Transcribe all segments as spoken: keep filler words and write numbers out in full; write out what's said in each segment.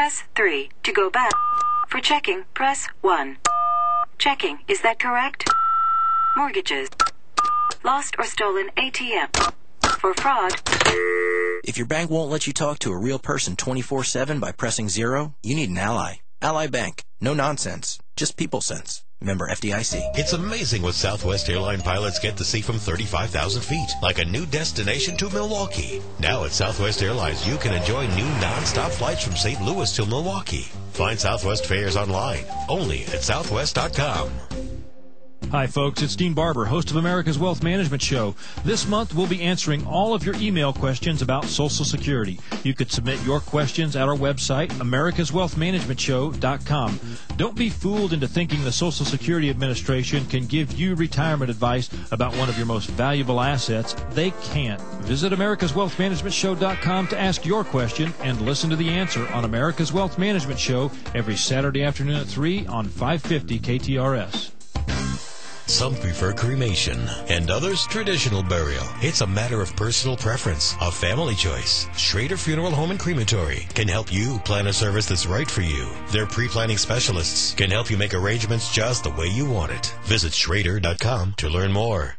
press three. To go back, for checking, press one. Checking, is that correct? Mortgages. Lost or stolen A T M. For fraud. If your bank won't let you talk to a real person twenty-four seven by pressing zero, you need an Ally. Ally Bank. No nonsense. Just people sense. Member F D I C. It's amazing what Southwest airline pilots get to see from thirty-five thousand feet, like a new destination to Milwaukee. Now at Southwest Airlines, you can enjoy new non-stop flights from Saint Louis to Milwaukee. Find Southwest fares online, only at southwest dot com. Hi, folks. It's Dean Barber, host of America's Wealth Management Show. This month, we'll be answering all of your email questions about Social Security. You could submit your questions at our website, americas wealth management show dot com. Don't be fooled into thinking the Social Security Administration can give you retirement advice about one of your most valuable assets. They can't. Visit americas wealth management show dot com to ask your question and listen to the answer on America's Wealth Management Show every Saturday afternoon at three on five fifty K T R S. Some prefer cremation, and others traditional burial. It's a matter of personal preference, a family choice. Schrader Funeral Home and Crematory can help you plan a service that's right for you. Their pre-planning specialists can help you make arrangements just the way you want it. Visit schrader dot com to learn more.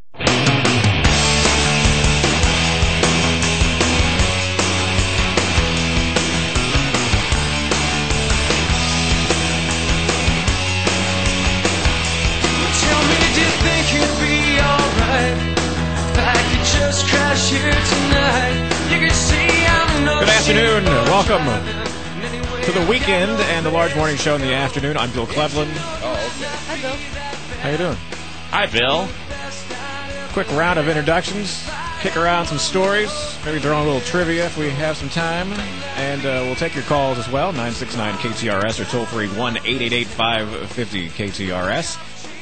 Good afternoon. Welcome to the weekend and the Large Morning Show in the afternoon. I'm Bill Cleveland. Oh, okay. Hi, Bill. How you doing? Hi, Bill. Quick round of introductions. Kick around some stories. Maybe throw in a little trivia if we have some time. And uh, we'll take your calls as well. nine six nine K T R S or toll free one eight eight eight five five zero K T R S.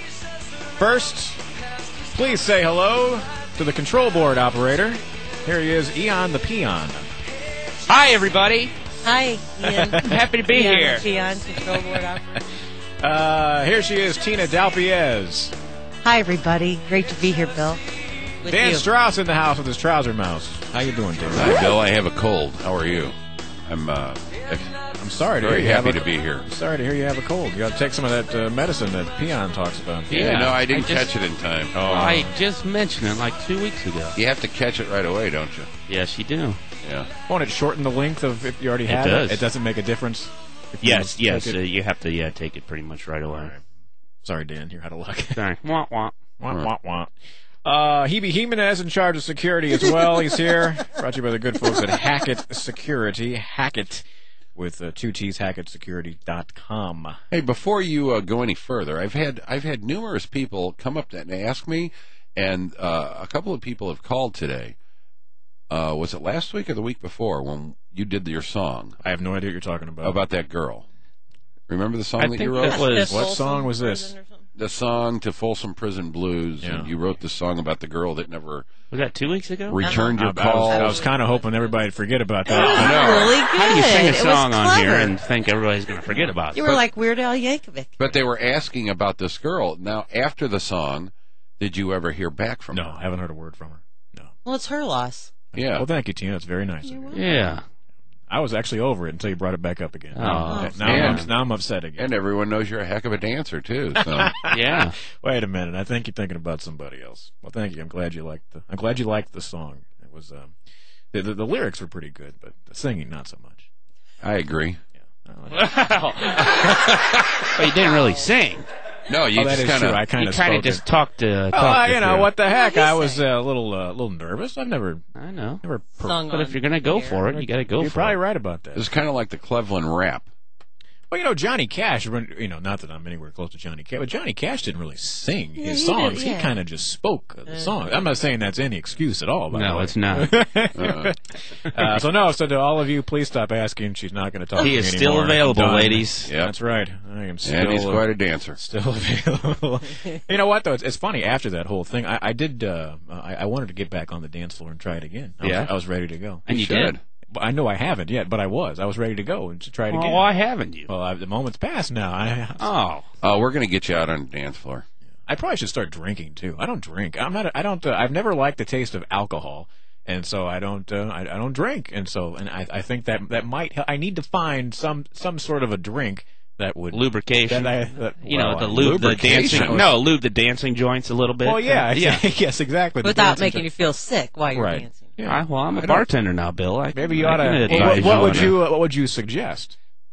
First, please say hello to the control board operator. Here he is, Eon the Peon. Hi, everybody. Hi, Ian. Happy to be Ian, here. Peon, control board operator. Uh, here she is, Tina Dalpiez. Hi, everybody. Great to be here, Bill. With Dan you. Strauss in the house with his trouser mouse. How you doing, Dan? Hi, Bill. I have a cold. How are you? I'm uh, I'm sorry to very hear you happy have a, to be here. I'm sorry to hear you have a cold. You got to take some of that uh, medicine that Peon talks about. Yeah, Yeah, no, I didn't I just- catch it in time. Oh, I just mentioned it like two weeks ago. You have to catch it right away, don't you? Yes, you do. Yeah. won't it shorten the length of if you already It had does. it? It doesn't make a difference? if you Yes, take yes. it? Uh, you have to yeah, take it pretty much right away. All right. Sorry, Dan. You're out of luck. Sorry. Wah, wah. Wah, wah, wah. Uh, Hebe Jimenez in charge of security as well. He's here. Brought to you by the good folks at Hackett Security. Hackett with uh, two T's, hackett security dot com. Hey, before you uh, go any further, I've had I've had numerous people come up and ask me, and uh, a couple of people have called today. Uh, was it last week or the week before when you did your song I have no idea what you're talking about. about that girl? Remember the song I that think you wrote? it was. What song was this? Prison or something? The song to Folsom Prison Blues, Yeah. and you wrote the song about the girl that never Was that two weeks ago? returned I, your I calls. was, I was kind of hoping everybody'd forget about It was that. really good. How do you sing a It was song on here clever. and think everybody's going to forget about You it? were like Weird Al Yankovic. But they were asking about this girl. Now, after the song, did you ever hear back from No, her? I haven't heard a word from her. No. Well, it's her loss. Yeah. Well, thank you, Tina. It's very nice of you. Yeah. I was actually over it until you brought it back up again. Oh. now, now, And- I'm, now I'm upset again. And everyone knows you're a heck of a dancer, too. So. Yeah. Wait a minute. I think you're thinking about somebody else. Well, thank you. I'm glad you liked the. I'm glad you liked the song. It was. Um, the, the the lyrics were pretty good, but the singing not so much. I agree. Wow. But you didn't really sing. No, you Oh, that just is kind true. I of... kind You of kind spoke of just it. talked to. Oh, talked you it know through. what the heck? What did he I was say? uh, a little uh, little nervous. I've never I know. never. Per- Sung But if on you're going to go here. for it, you got to go you're for probably it. right about that. It's kind of like the Cleveland rap. Well, you know, Johnny Cash, when- you know, not that I'm anywhere close to Johnny Cash, but Johnny Cash didn't really sing Yeah, his he songs. did, He yeah. kind of just spoke the Uh, song. I'm not saying that's any excuse at all, by the No, way. it's not. Uh, Uh, so, no, so to all of you, please stop asking. She's not going to talk He to me is still anymore. available, I'm done. ladies. Yep. That's right. I am still, and he's uh, quite a dancer. still available. You know what, though? It's, it's funny. After that whole thing, I, I did, uh, I, I wanted to get back on the dance floor and try it again. I Yeah? Was, I was ready to go. And you should. did? But I know I haven't yet, but I was. I was ready to go and to try it Well, again. why haven't you? Well, I, the moment's passed now. I, Oh. Oh, we're going to get you out on the dance floor. I probably should start drinking too. I don't drink. I'm not. I don't. Uh, I've never liked the taste of alcohol, and so I don't uh, I, I don't drink, and so and I, I think that that might help. I need to find some some sort of a drink that would lubrication. That I, that, you well, know, the lube, the dancing. No, lube the dancing joints a little bit. Well, yeah, yeah, yes, exactly. Without making you feel sick while you're right. dancing. Yeah. I, well, I'm a bartender now, Bill. I, Maybe you I ought to. can What, advise what would on you it. What would you suggest?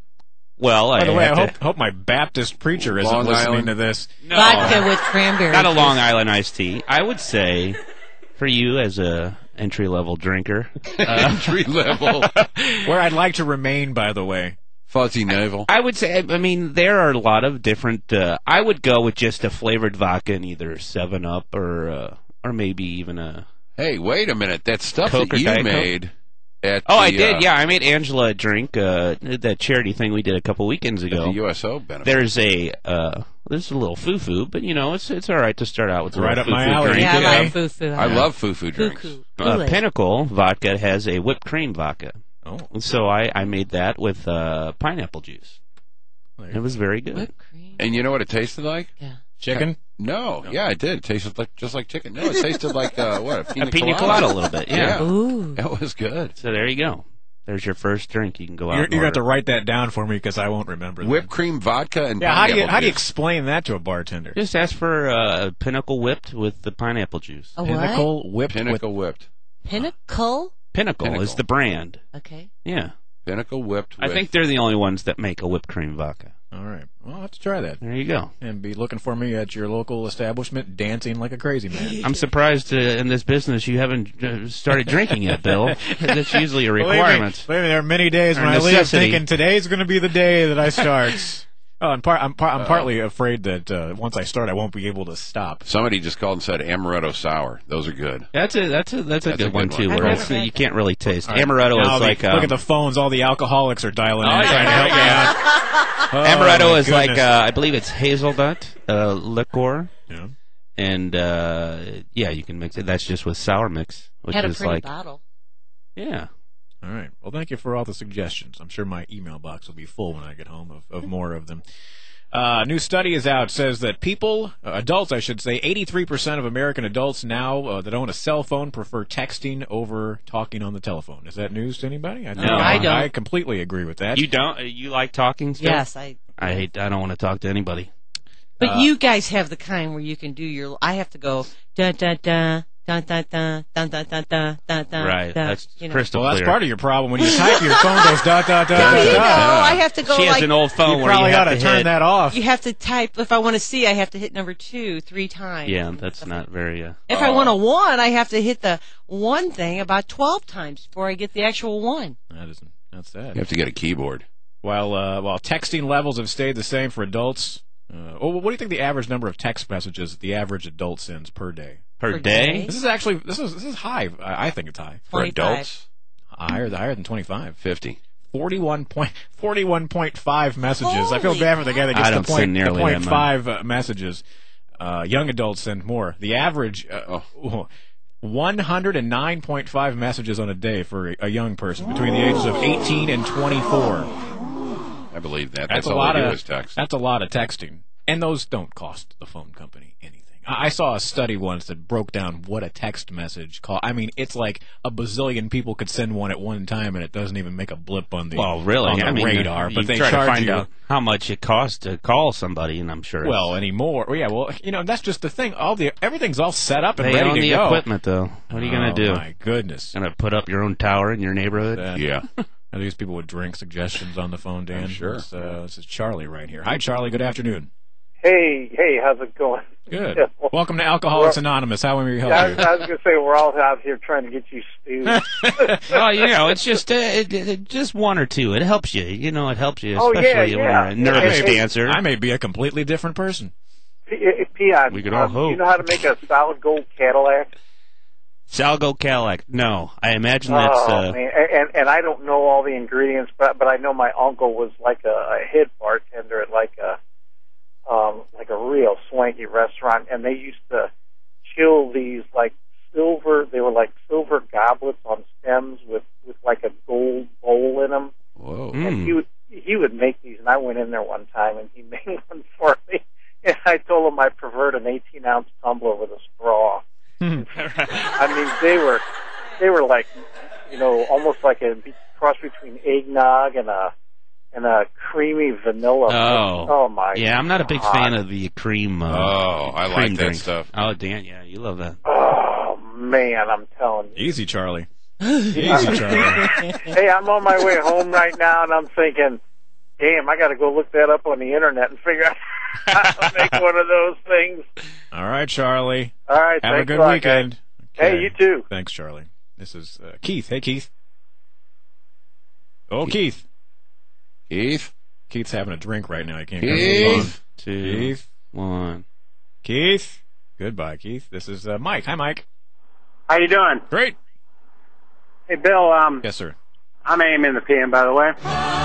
Well, By I the way, I have hope, to- hope my Baptist preacher isn't Long listening Island. to this. No. Vodka with cranberry Not a juice. Long Island iced tea. I would say, for you as a entry level drinker, uh, Entry level. Where I'd like to remain, by the way. Fuzzy navel. I would say, I mean, there are a lot of different. Uh, I would go with just a flavored vodka in either Seven Up or uh, or maybe even a. Hey, wait a minute. That stuff Coke that or you Diet Coke? made at Oh, the, I did. uh, Yeah, I made Angela a drink. Uh, that charity thing we did a couple weekends at ago. the U S O benefit. There's a uh, there's a little foo foo, but you know it's it's all right to start out with a Right little up my foo-foo alley. drink. Yeah, I Okay. like foo-foo. I love foo-foo drinks. Foo-foo. Uh, Kool-Aid. Pinnacle vodka has a whipped cream vodka, Oh, so I, I made that with uh, pineapple juice. It was very good. Whipped cream. And you know what it tasted like? Yeah. chicken? No. Yeah, it did. It tasted like just like chicken. No, it tasted like, uh, what, a pina, A pina colada a little bit, yeah. Yeah. Ooh. That was good. So there you go. There's your first drink. You can go out. You're, and you're going to order. have to write that down for me because I won't remember that. Whipped cream vodka and Yeah, how do you pineapple how do you juice. explain that to a bartender? Just ask for uh, Pinnacle whipped with the pineapple juice. A what? Pinnacle whipped Pinnacle whipped. Pinnacle? Pinnacle, Pinnacle. is the brand. Okay. Yeah. Pinnacle whipped I with... think they're the only ones that make a whipped cream vodka. with. All right. Well, I'll have to try that. There you go. And be looking for me at your local establishment dancing like a crazy man. I'm surprised uh, in this business you haven't uh, started drinking yet, Bill. That's usually a Believe me, requirement. believe me, there are many days Or when I leave necessity. thinking today's going to be the day that I start. Oh, and part, I'm, par- I'm partly afraid that uh, once I start, I won't be able to stop. Somebody just called and said amaretto sour. Those are good. That's a that's a that's a That's good a one good too. one. Where I've it's, never you can't really taste. All right. Amaretto Now is the- like look um, at the phones. All the alcoholics are dialing in, Oh, yeah. trying to help me out. Oh, Amaretto my is like goodness. uh, I believe it's hazelnut uh, liqueur, Yeah. and uh, yeah, you can mix it. That's just with sour mix, which Had a is pretty like bottle. yeah. All right. Well, thank you for all the suggestions. I'm sure my email box will be full when I get home of, of more of them. Uh, a new study is out, says that people, uh, adults I should say, eighty-three percent of American adults now uh, that own a cell phone prefer texting over talking on the telephone. Is that news to anybody? I, think No, I don't. I completely agree with that. You don't? You like talking still? Yes, I. I hate. I don't want to talk to anybody. But Uh, you guys have the kind where you can do your. I have to go da da da da da da da da da da da da. Right. da, That's you know. crystal well, that's clear. part of your problem. When you type, your phone goes dot, dot, dot, dot, You know, dot. I have to go She has like. an old phone You where probably you ought have to to turn hit, that off. You have to type. If I want to see, I have to hit number two three times. Yeah, that's not very. Uh, If I want a one, I have to hit the one thing about twelve times before I get the actual one. That isn't. That's sad. You have to get a keyboard. While uh, while texting levels have stayed the same for adults, uh, oh, what do you think the average number of text messages the average adult sends per day? per Per day. day? This is actually this is this is high. I, I think it's high. For twenty-five. adults, Higher higher than twenty-five. fifty. Forty-one point forty-one point five messages. I feel Holy bad for the guy that gets I the don't point, send the nearly point that five uh, messages. Uh, young adults send more. The average, uh, one hundred nine point five messages on a day for a, a young person between the ages of eighteen and twenty-four. I believe that. That's, That's, a all lot they do of is text. That's a lot of texting, and those don't cost the phone company anything. I, I saw a study once that broke down what a text message cost. I mean, it's like a bazillion people could send one at one time, and it doesn't even make a blip on the Well, really, on the I mean, radar. you But they try charge to find you. out how much it costs to call somebody, and I'm sure. it's- Well, anymore. Well, yeah, well, you know, that's just the thing. All the everything's all set up and they ready own to the go. equipment, though. What are you gonna Oh, do? my goodness. Gonna put up your own tower in your neighborhood? Uh, Yeah. Are these people with drink suggestions on the phone, Dan? I'm sure. This, uh, this is Charlie right here. Hi, Charlie. Good afternoon. Hey, hey, how's it going? Good. Yeah, well, Welcome to Alcoholics Anonymous. How may we help Yeah, I, you? was- I was going to say, we're all out here trying to get you stewed. Well, you know, it's just uh, it, it, just one or two. It helps you. You know, it helps you, Oh, especially yeah, when yeah. you're a nervous Yeah, hey, dancer. I may be a completely different person. P- uh, Peon, We could all um, hope. you know how to make a solid gold Cadillac? Salgo Cadillac. No, I imagine that's. oh, Uh, man. And, and I don't know all the ingredients, but but I know my uncle was like a, a head bartender at like a um, like a real swanky restaurant, and they used to chill these like silver. They were like silver goblets on stems with with like a gold bowl in them. Whoa. Mm. And he would he would make these, and I went in there one time, and he made one for me. And I told him I preferred an eighteen ounce tumbler with a straw. I mean, they were they were like, you know, almost like a cross between eggnog and a and a creamy vanilla. Oh, oh my! Yeah, I'm not a big God. fan of the cream. Uh, Oh, I cream like that drink. stuff. Oh, Dan, yeah, you love that. Oh man, I'm telling you. Easy, Charlie. Easy, Charlie. Hey, I'm on my way home right now, and I'm thinking, damn, I got to go look that up on the internet and figure out how to make one of those things. All right, Charlie. All right, Have a thanks good a lot, weekend. guys. Okay. Hey, you too. Thanks, Charlie. This is uh, Keith. Hey, Keith. Oh, Keith. Keith? Keith's having a drink right now. He can't come to the phone. Keith? Two, Keith. one. Keith. Goodbye, Keith. This is uh, Mike. Hi, Mike. How you doing? Great. Hey, Bill. Um, Yes, sir. I'm A M in the P M, by the way.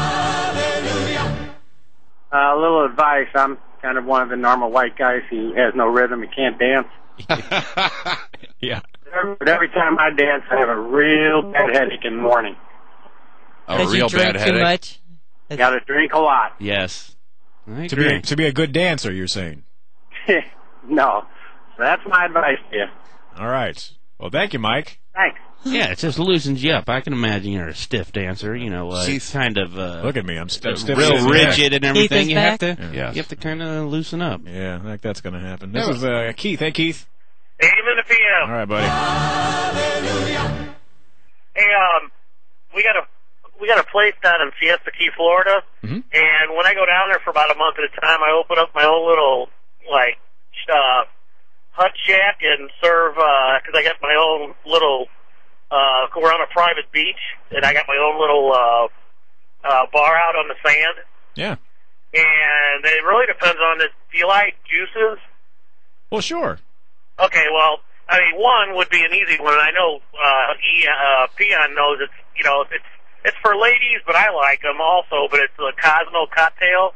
Uh, a little advice. I'm kind of one of the normal white guys who has no rhythm and can't dance. Yeah. But every time I dance, I have a real bad headache in the morning. A Because real you drink bad too headache. much. Got to drink a lot. Yes. I To be, agree. a, to be a good dancer, you're saying. No. So that's my advice to you. All right. Well, thank you, Mike. Thanks. Yeah, it just loosens you up. I can imagine you're a stiff dancer, you know, uh, Keith. kind of uh, Look at me. I'm st- stiff. real as a rigid and Keith everything. is You have back? to, Yes. you have to kind of loosen up. Yeah, I think that's going to happen. This is uh, Keith. Hey, Keith. A M in the P M. All right, buddy. Hey, um, we got a we got a place down in Siesta Key, Florida, Mhm. and when I go down there for about a month at a time, I open up my own little like uh, hut shack and serve because I got my own little. Uh, we're on a private beach, and I got my own little uh, uh, bar out on the sand, Yeah. and it really depends on it. Do you like juices? Well, sure. Okay, well, I mean, one would be an easy one. I know uh, e, uh, Peon knows it's you know it's it's for ladies, but I like them also. But it's the Cosmo cocktail.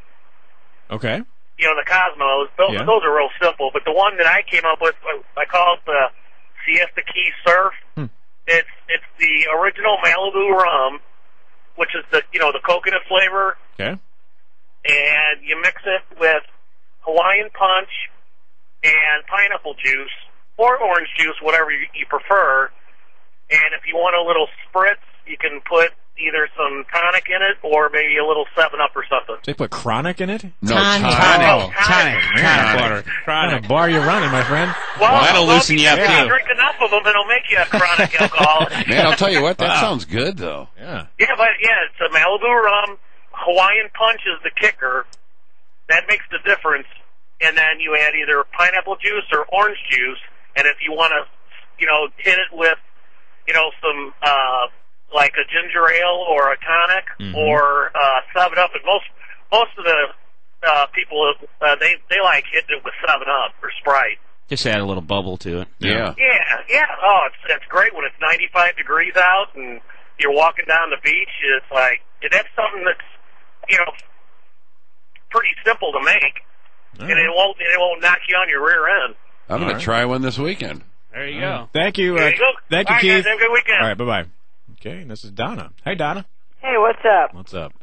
Okay. You know the Cosmos. Those, Yeah. those are real simple. But the one that I came up with, I call it the Siesta Key Surf. Hmm. It's it's the original Malibu rum, which is the you know the coconut flavor, Okay. and you mix it with Hawaiian punch and pineapple juice or orange juice, whatever you, you prefer. And if you want a little spritz, you can put either some tonic in it or maybe a little seven up or something. They put chronic in it? No, Tonic. tonic. Oh, Tonic. tonic. Tonic water. What kind of bar you running, my friend? Well, Well, that'll well, loosen if you up, if too. you drink enough of them, it'll make you a chronic alcoholic. Man, I'll tell you what, that Wow. sounds good, though. Yeah. Yeah, but yeah, it's a Malibu rum. Hawaiian punch is the kicker. That makes the difference. And then you add either pineapple juice or orange juice. And if you want to, you know, hit it with, you know, some uh, like a ginger ale or a tonic Mhm. or uh, Seven Up. And most most of the uh, people uh, they they like hitting it with Seven Up or Sprite. Just add a little bubble to it. Yeah. Yeah, yeah. Oh, it's it's great when it's ninety-five degrees out and you're walking down the beach. It's like that's something that's you know pretty simple to make, All and it right. won't it won't knock you on your rear end. I'm going All to right. try one this weekend. There you go. Thank you. There Uh, you go. thank you, All right, Keith. guys, have a good weekend. All right, bye-bye. Okay, and this is Donna. Hey, Donna. Hey, what's up? What's up?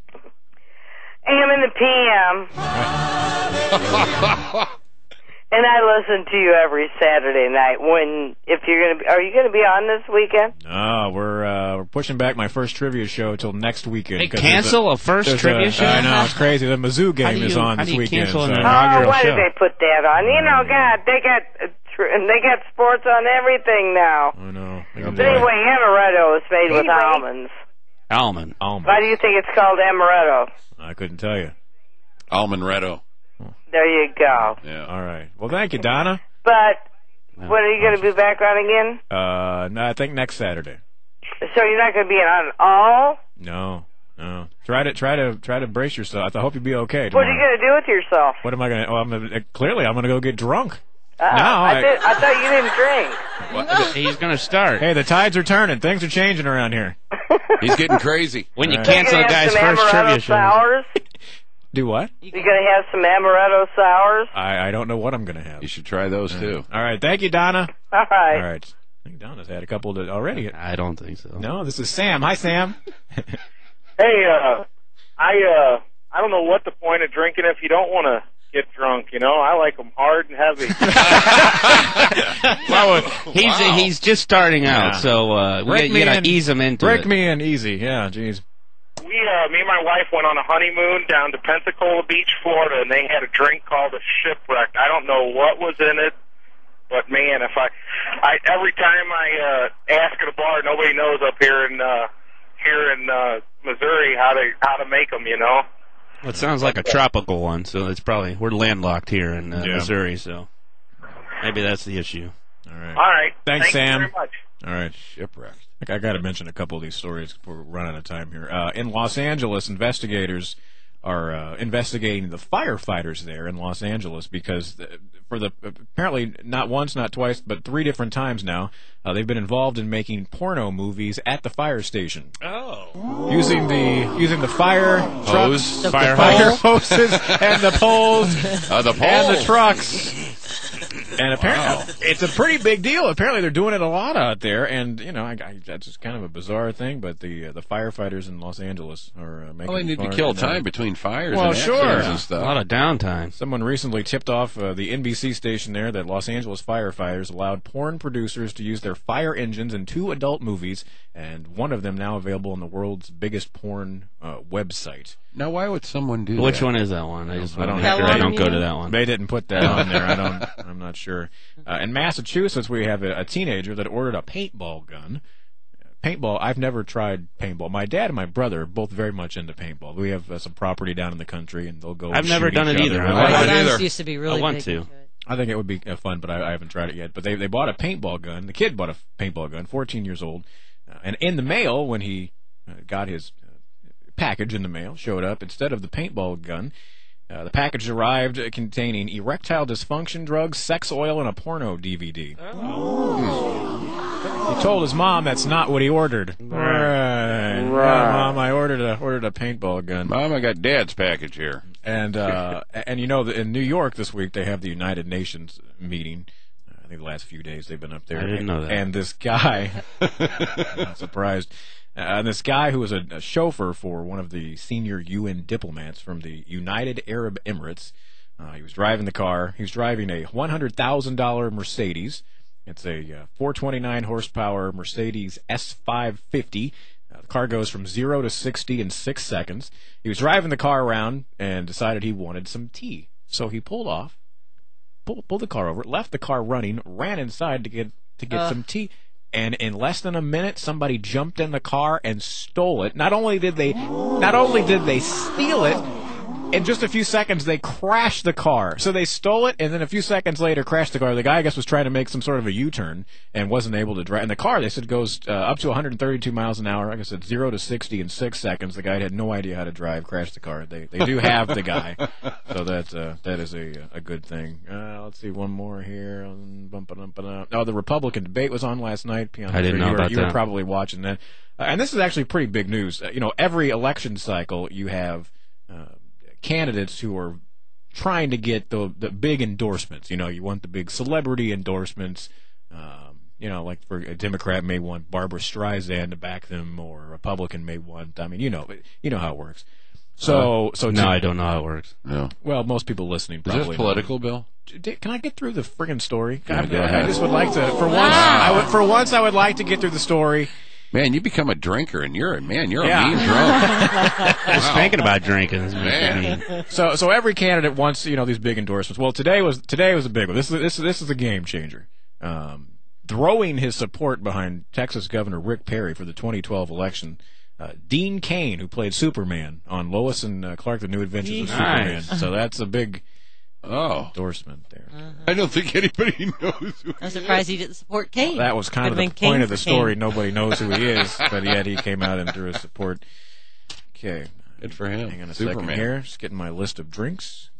A M in the P M, and I listen to you every Saturday night. When if you're gonna, be, are you gonna be on this weekend? No, we're uh, we're pushing back my first trivia show till next weekend. Hey, 'cause cancel there's a first there's trivia a- show? I know, it's crazy. The Mizzou game do is you- on how this do you weekend. cancel so- an Oh, inaugural why show? did they put that on? You know, God, they got uh, tr- they got sports on everything now. I know. But anyway, amaretto is made with Anyway. almonds. Almond. Almond. Why do you think it's called amaretto? I couldn't tell you. Almond Retto. There you go. Yeah. All right. Well, thank you, Donna. But when are you going to be back on again? Uh, no, I think next Saturday. So you're not going to be on all? No, no. Try to try to try to brace yourself. I hope you'll be okay What are tomorrow. you going to do with yourself? What am I gonna? Oh, I'm gonna, clearly I'm gonna go get drunk. Uh, No, I, I- did, I thought you didn't drink. What? He's going to start. Hey, the tides are turning. Things are changing around here. He's getting crazy. When you All right. cancel a You're gonna have guy's some first trivia amaretto show. sours? Do what? You going to have some amaretto sours? I, I don't know what I'm gonna have. You should try those, too. All right. Thank you, Donna. All right. All right. I think Donna's had a couple to, already. I don't think so. No, this is Sam. Hi, Sam. Hey, uh, I uh, I don't know what the point of drinking if you don't want to get drunk. You know, I like them hard and heavy. well, he's Wow. he's just starting out, Yeah. so uh, we Break got, me you got in. to ease him into Break it. me in easy. Yeah, jeez. We, uh, me and my wife went on a honeymoon down to Pensacola Beach, Florida, and they had a drink called a Shipwreck. I don't know what was in it, but man, if I, I every time I uh, ask at a bar, nobody knows up here in uh, here in uh, Missouri how to how to make them. You know. Well, it sounds like a tropical one, so it's probably we're landlocked here in uh, Yeah. Missouri, so maybe that's the issue. All right. All right. Thanks, Thank Sam. you very much. All right. Shipwrecked. I got to mention a couple of these stories before we run out of time here. Uh, in Los Angeles, investigators are uh, investigating the firefighters there in Los Angeles because the, for the apparently not once, not twice, but three different times now, uh, they've been involved in making porno movies at the fire station. Oh. Using the using the fire Hose. trucks, The fire, pole. hoses, and the poles, Uh, the and pole. the trucks. And apparently, it's a pretty big deal. Apparently, they're doing it a lot out there, and you know, I, I, that's just kind of a bizarre thing. But the uh, the firefighters in Los Angeles are uh, making. Well, they need to far- kill uh, time between fires Well, and sure. accidents Yeah. and A stuff. lot of downtime. Someone recently tipped off uh, the N B C station there that Los Angeles firefighters allowed porn producers to use their fire engines in two adult movies, and one of them now available on the world's biggest porn uh, website. Now, why would someone do Which that? one is that one? I just I want to don't make sure know. I don't go to that one. They didn't put that on there. I don't. I'm not sure. Uh, in Massachusetts, we have a, a teenager that ordered a paintball gun. Paintball. I've never tried paintball. My dad and my brother are both very much into paintball. We have uh, some property down in the country, and they'll go. I've and never shoot done each it either. other. I My like it sons either. used to be really I want big to. into it. I think it would be uh, fun, but I, I haven't tried it yet. But they they bought a paintball gun. The kid bought a paintball gun, fourteen years old, uh, and in the mail when he uh, got his uh, package in the mail, showed up instead of the paintball gun. Uh, the package arrived uh, containing erectile dysfunction drugs, sex oil, and a porno D V D. Oh. He told his mom that's not what he ordered. Right, Right. Yeah, Mom, I ordered a ordered a paintball gun. Mom, I got Dad's package here. And uh, and you know that in New York this week they have the United Nations meeting. Uh, I think the last few days they've been up there. I didn't know that. And this guy, I'm surprised. Uh, this guy who was a, a chauffeur for one of the senior U N diplomats from the United Arab Emirates, uh, he was driving the car. He was driving a one hundred thousand dollars Mercedes. It's a uh, four twenty-nine horsepower Mercedes S five fifty. Uh, the car goes from zero to sixty in six seconds. He was driving the car around and decided he wanted some tea. So he pulled off, pulled, pulled the car over, left the car running, ran inside to get to get Ugh. some tea. And in less than a minute, somebody jumped in the car and stole it. Not only did they, not only did they steal it, in just a few seconds they crashed the car. So they stole it, and then a few seconds later crashed the car. The guy, I guess, was trying to make some sort of a U-turn and wasn't able to drive. And the car, they said, goes uh, up to one hundred thirty-two miles an hour. Like I said, zero to sixty in six seconds. The guy had no idea how to drive, crashed the car. They they do have the guy, so that uh, that is a a good thing. Uh, let's see one more here. Um, bum, ba-dum, ba-dum. Oh, the Republican debate was on last night. Piano, I didn't you know were, about you that. were probably watching that. Uh, and this is actually pretty big news. Uh, you know, every election cycle you have uh, candidates who are trying to get the the big endorsements. You know, you want the big celebrity endorsements. Um, you know, like for a Democrat may want Barbara Streisand to back them, or a Republican may want. I mean, you know, you know how it works. So, Uh, so No, to- I don't know how it works. No. Well, most people listening Is probably this political, Bill? know. Can I get through the friggin' story? Yeah, I, go I ahead. just would like to. For once, I would. For once, I would like to get through the story. Man, you become a drinker, and you're a man. You're Yeah. a mean drunk. I was Wow. thinking about drinking. This is Man. mean. So, so every candidate wants, you know, these big endorsements. Well, today was today was a big one. This is this is this is a game changer. Um, throwing his support behind Texas Governor Rick Perry for the twenty twelve election. Uh, Dean Cain, who played Superman on Lois and uh, Clark: The New Adventures of Nice. Superman. So that's a big Oh, endorsement there. I don't think anybody knows who I'm he surprised he didn't support Kane. That was kind Could've of the been King point of the for story. King. Nobody knows who he is, but yet he came out and threw his support. Okay. Good for him. Hang on a Superman. second here. Just getting my list of drinks.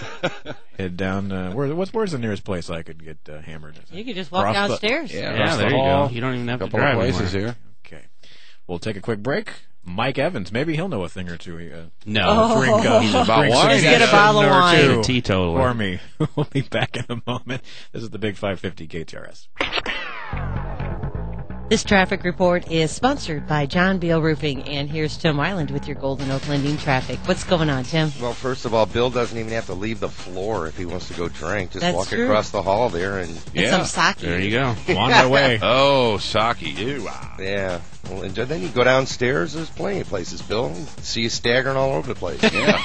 Head down. Uh, where, what's, where's the nearest place I could get uh, hammered? You could just walk Across the- downstairs. Yeah, Yeah, Across there the you hall. go. You don't even have A to couple drive of places anymore. here. Okay. We'll take a quick break. Mike Evans, maybe he'll know a thing or two. Uh, No. Oh. drink, uh, He's about drink wine. some Just get a Jameson bottle of or wine. two A teetotaler. For me. We'll be back in a moment. This is the Big five fifty K T R S. This traffic report is sponsored by John Beal Roofing, and here's Tim Weiland with your Golden Oak Lending traffic. What's going on, Tim? Well, first of all, Bill doesn't even have to leave the floor if he wants to go drink. Just That's walk true. across the hall there and yeah, some sake. There you go. On my way. Oh, sake. Ew. Yeah. Well, and then you go downstairs. There's plenty of places, Bill. See you staggering all over the place. Yeah.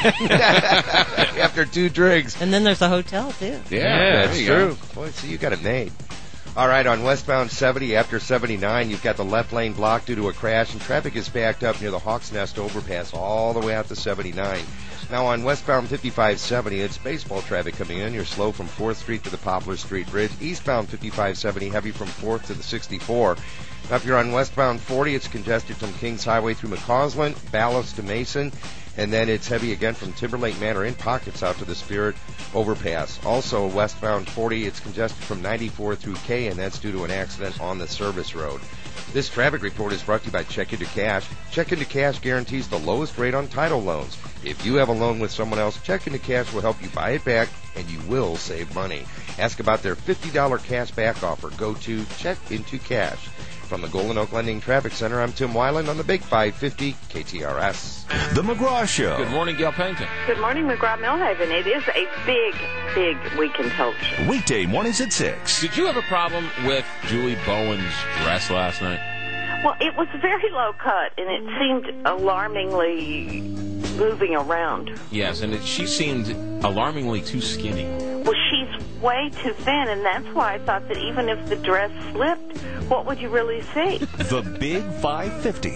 After two drinks. And then there's a hotel, too. Yeah, Yeah, that's there you true. Boy, see, you got it made. All right, on westbound seventy after seventy-nine, you've got the left lane blocked due to a crash, and traffic is backed up near the Hawks Nest overpass all the way out to seventy-nine. Now on westbound fifty-five seventy, it's baseball traffic coming in. You're slow from fourth Street to the Poplar Street Bridge. Eastbound fifty-five seventy, heavy from fourth to the sixty-four. Now if you're on westbound forty, it's congested from Kings Highway through McCausland, Ballas to Mason, and then it's heavy again from Timberlake Manor in pockets out to the Spirit overpass. Also westbound forty, it's congested from ninety-four through K, and that's due to an accident on the service road. This traffic report is brought to you by Check Into Cash. Check Into Cash guarantees the lowest rate on title loans. If you have a loan with someone else, Check Into Cash will help you buy it back, and you will save money. Ask about their fifty dollars cash back offer. Go to Check Into Cash. From the Golden Oak Lending Traffic Center, I'm Tim Weiland on the Big five fifty K T R S. The McGraw Show. Good morning, Gail Pennington. Good morning, McGraw-Millhaven. It is a big, big weekend television. Weekday mornings at six. Did you have a problem with Julie Bowen's dress last night? Well, it was very low cut, and it seemed alarmingly moving around. Yes, and it, she seemed alarmingly too skinny. Well, she's way too thin, and that's why I thought that even if the dress slipped, what would you really see? The Big five fifty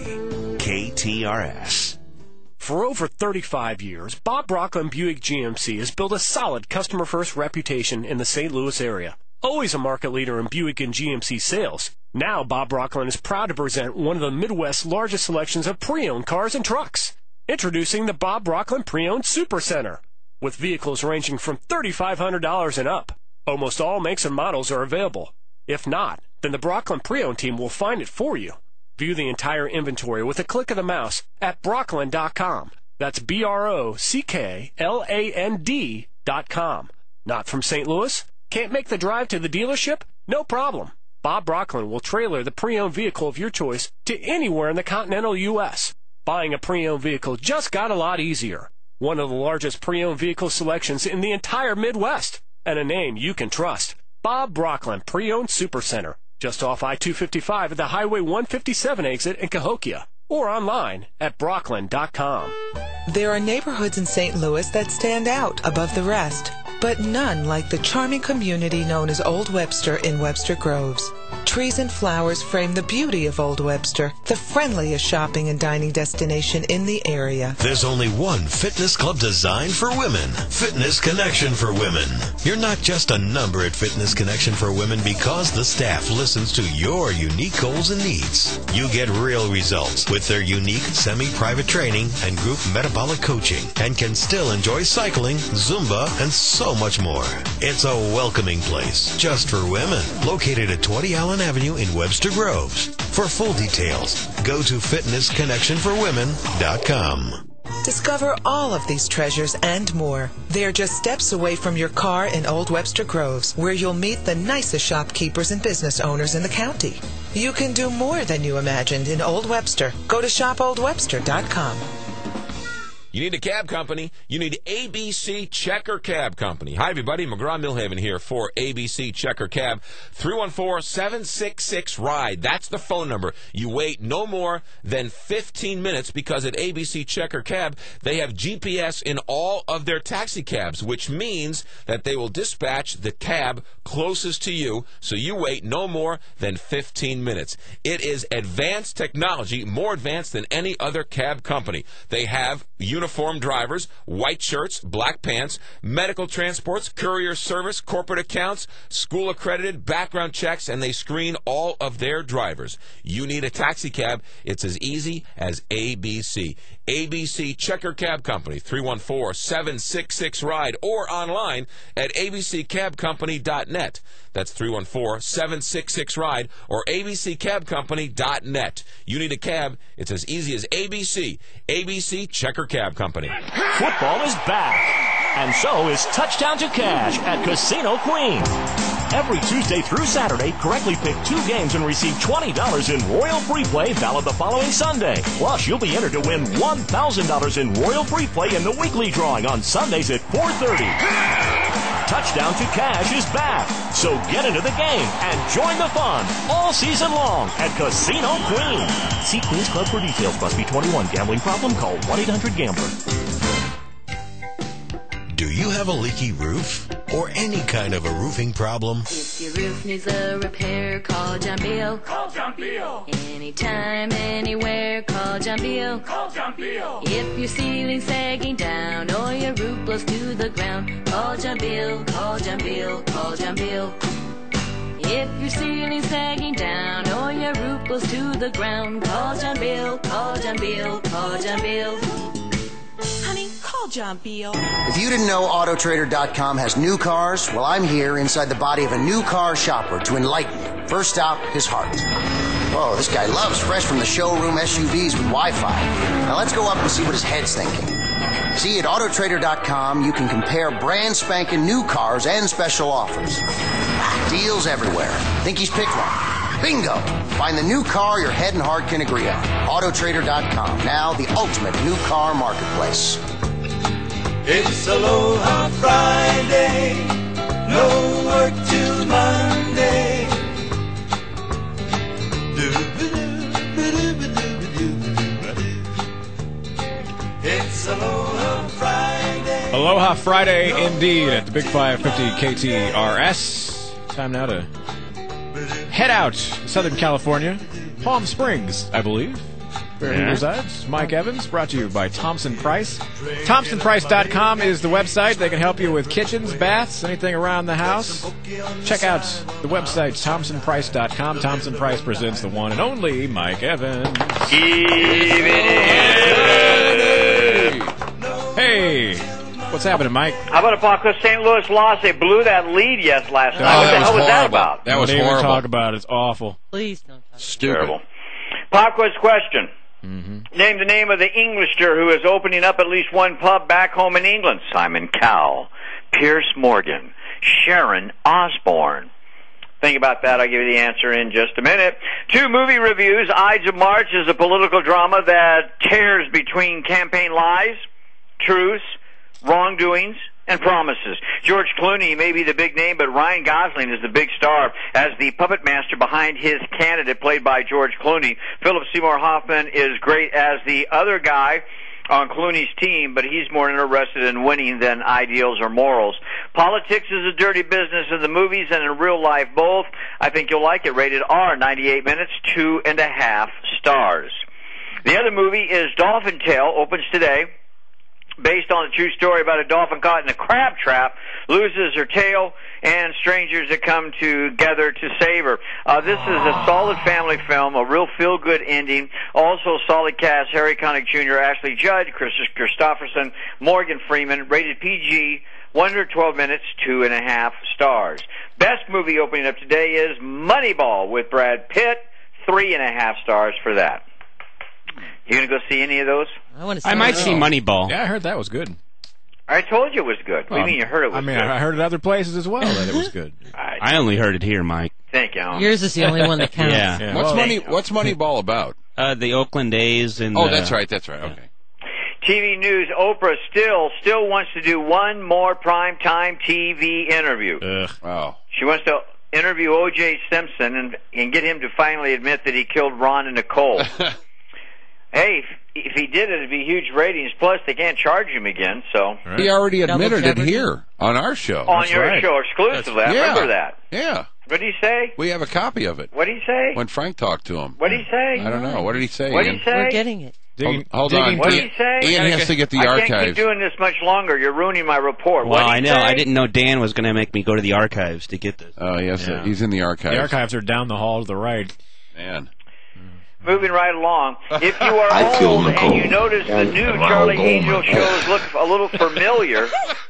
K T R S. For over thirty-five years, Bob Brocklin Buick G M C has built a solid customer-first reputation in the Saint Louis area. Always a market leader in Buick and G M C sales, now Bob Brocklin is proud to present one of the Midwest's largest selections of pre-owned cars and trucks. Introducing the Bob Brocklin Pre-Owned Super Center. With vehicles ranging from three thousand five hundred dollars and up, almost all makes and models are available. If not, then the Brocklin Pre-Owned team will find it for you. View the entire inventory with a click of the mouse at brocklin dot com. That's B R O C K L A N D dot com. Not from Saint Louis? Can't make the drive to the dealership? No problem. Bob Brocklin will trailer the pre-owned vehicle of your choice to anywhere in the continental U S Buying a pre-owned vehicle just got a lot easier. One of the largest pre-owned vehicle selections in the entire Midwest. And a name you can trust. Bob Brocklin Pre-Owned Super Center. Just off I two fifty-five at the Highway one fifty-seven exit in Cahokia. Or online at brocklin dot com. There are neighborhoods in Saint Louis that stand out above the rest, but none like the charming community known as Old Webster in Webster Groves. Trees and flowers frame the beauty of Old Webster, the friendliest shopping and dining destination in the area. There's only one fitness club designed for women. Fitness Connection for Women. You're not just a number at Fitness Connection for Women because the staff listens to your unique goals and needs. You get real results with their unique semi-private training and group metabolic coaching, and can still enjoy cycling, Zumba, and so much more. It's a welcoming place just for women, located at twenty Allen Avenue in Webster Groves. For full details, go to fitness connection for women dot com. Discover all of these treasures and more. They're just steps away from your car in Old Webster Groves, where you'll meet the nicest shopkeepers and business owners in the county. You can do more than you imagined in Old Webster. Go to shop old webster dot com. You need a cab company? You need A B C Checker Cab Company. Hi, everybody. McGraw-Millhaven here for A B C Checker Cab. three one four, seven six six, RIDE. That's the phone number. You wait no more than fifteen minutes because at A B C Checker Cab, they have G P S in all of their taxi cabs, which means that they will dispatch the cab closest to you, so you wait no more than fifteen minutes. It is advanced technology, more advanced than any other cab company. They have uniform Uniformed drivers, white shirts, black pants, medical transports, courier service, corporate accounts, school accredited, background checks, and they screen all of their drivers. You need a taxi cab, it's as easy as A B C. A B C Checker Cab Company, three one four, seven six six, RIDE, or online at a b c cab company dot net. That's three one four, seven six six, RIDE or a b c cab company dot net. You need a cab, it's as easy as A B C. A B C Checker Cab Company. Football is back, and so is Touchdown to Cash at Casino Queen. Every Tuesday through Saturday, correctly pick two games and receive twenty dollars in Royal Free Play valid the following Sunday. Plus, you'll be entered to win one thousand dollars in Royal Free Play in the weekly drawing on Sundays at four thirty. Touchdown to Cash is back. So get into the game and join the fun all season long at Casino Queen. See Queens Club for details. Must be twenty-one. Gambling problem? Call one eight hundred gambler. Do you have a leaky roof or any kind of a roofing problem? If your roof needs a repair, call John Beal. Call John Beal. Anytime, anywhere, call John Beal. Call John Beal. If your ceiling's sagging down or your roof blows to the ground, call John Beal. Call John Beal. Call John Beal. If your ceiling's sagging down or your roof blows to the ground, call John Beal. Call John Beal. Call John Beal. Honey, call John Beal. If you didn't know Auto Trader dot com has new cars, well, I'm here inside the body of a new car shopper to enlighten you. First stop, his heart. Whoa, this guy loves fresh from the showroom S U Vs with Wi-Fi. Now let's go up and see what his head's thinking. See, at Auto Trader dot com, you can compare brand spanking new cars and special offers. Deals everywhere. Think he's picked one? Bingo! Find the new car your head and heart can agree on. Auto Trader dot com, now the ultimate new car marketplace. It's Aloha Friday, no work till Monday. It's Aloha Friday. Aloha Friday indeed at the Big five fifty K T R S. Time now to head out to Southern California, Palm Springs, I believe, where he Yeah. resides. Mike Evans, brought to you by Thompson Price. Thompson Price dot com is the website. They can help you with kitchens, baths, anything around the house. Check out the website, Thompson Price dot com. Thompson Price presents the one and only Mike Evans. Hey, what's happening, Mike? How about a because Saint Louis lost? They blew that lead yes last Oh, night. What that the was hell was that horrible. about? That was Don't even horrible. talk about it. It's awful. Please don't talk Stupid. Terrible. Pop quiz question. Mm-hmm. Name the name of the Englisher who is opening up at least one pub back home in England. Simon Cowell, Pierce Morgan, Sharon Osbourne. Think about that. I'll give you the answer in just a minute. Two movie reviews. Ides of March is a political drama that tears between campaign lies, truths, wrongdoings, and promises. George Clooney may be the big name, but Ryan Gosling is the big star as the puppet master behind his candidate, played by George Clooney. Philip Seymour Hoffman is great as the other guy on Clooney's team, but he's more interested in winning than ideals or morals. Politics is a dirty business in the movies and in real life both. I think you'll like it. Rated R, ninety-eight minutes, two and a half stars. The other movie is Dolphin Tale, opens today. Based on a true story about a dolphin caught in a crab trap, loses her tail, and strangers that come together to save her. Uh, this is a solid family film, a real feel-good ending. Also solid cast, Harry Connick Junior, Ashley Judd, Chris Christopherson, Morgan Freeman, rated P G, one hundred twelve minutes, two and a half stars. Best movie opening up today is Moneyball with Brad Pitt, three and a half stars for that. You gonna go see any of those? I want to. I might see Moneyball. Yeah, I heard that was good. I told you it was good. What do you Um, mean you heard it was I mean, good? I heard it other places as well that it was good. I only heard it here, Mike. Thank you. Alan. Yours is the only one that counts. Yeah. Yeah. What's Well, money? What's Moneyball about? Uh, the Oakland A's and. Oh, the- that's right. That's right. Okay. T V news, Oprah still still wants to do one more primetime T V interview. Ugh. Oh. She wants to interview O J Simpson and, and get him to finally admit that he killed Ron and Nicole. Hey, if, if he did it, it'd be huge ratings. Plus, they can't charge him again, so. He already Double admitted it jeopardy. here on our show. On That's your right. show exclusively. I Yeah. remember that. Yeah. What did he say? We have a copy of it. What did he say? When Frank talked to him. What did he say? I don't know. What did he say? What did Ian? he say? We're getting it. Hold, hold on. What did Ian, he say? Ian has to get the I archives. can't keep doing this much longer. You're ruining my report. Well, what I did he know. say? I didn't know Dan was going to make me go to the archives to get this. Oh, yes. Yeah. He's in the archives. The archives are down the hall to the right. Man. Moving right along. If you are I killed old Nicole. and you notice the And- new and Ronald Charlie Goldman. Angel shows look a little familiar,